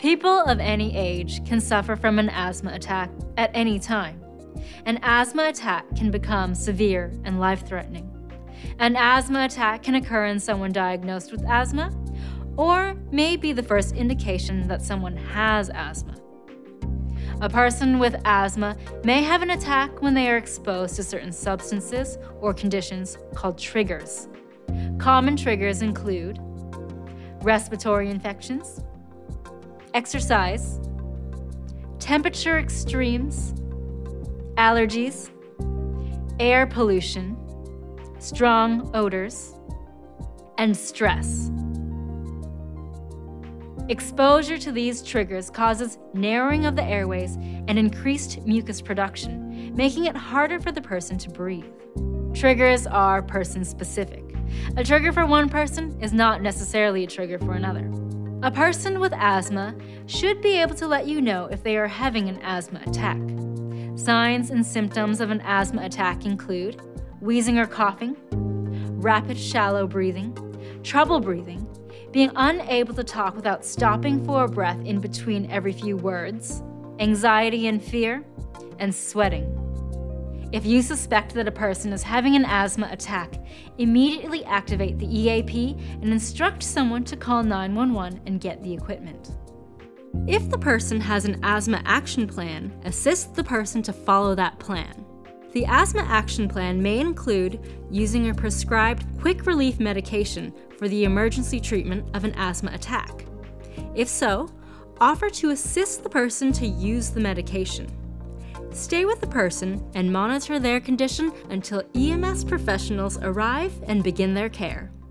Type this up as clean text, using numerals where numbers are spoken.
People of any age can suffer from an asthma attack at any time. An asthma attack can become severe and life-threatening. An asthma attack can occur in someone diagnosed with asthma, or may be the first indication that someone has asthma. A person with asthma may have an attack when they are exposed to certain substances or conditions called triggers. Common triggers include respiratory infections, exercise, temperature extremes, allergies, air pollution, strong odors, and stress. Exposure to these triggers causes narrowing of the airways and increased mucus production, making it harder for the person to breathe. Triggers are person-specific. A trigger for one person is not necessarily a trigger for another. A person with asthma should be able to let you know if they are having an asthma attack. Signs and symptoms of an asthma attack include wheezing or coughing, rapid shallow breathing, trouble breathing, being unable to talk without stopping for a breath in between every few words, anxiety and fear, and sweating. If you suspect that a person is having an asthma attack, immediately activate the EAP and instruct someone to call 911 and get the equipment. If the person has an asthma action plan, assist the person to follow that plan. The asthma action plan may include using a prescribed quick relief medication for the emergency treatment of an asthma attack. If so, offer to assist the person to use the medication. Stay with the person and monitor their condition until EMS professionals arrive and begin their care.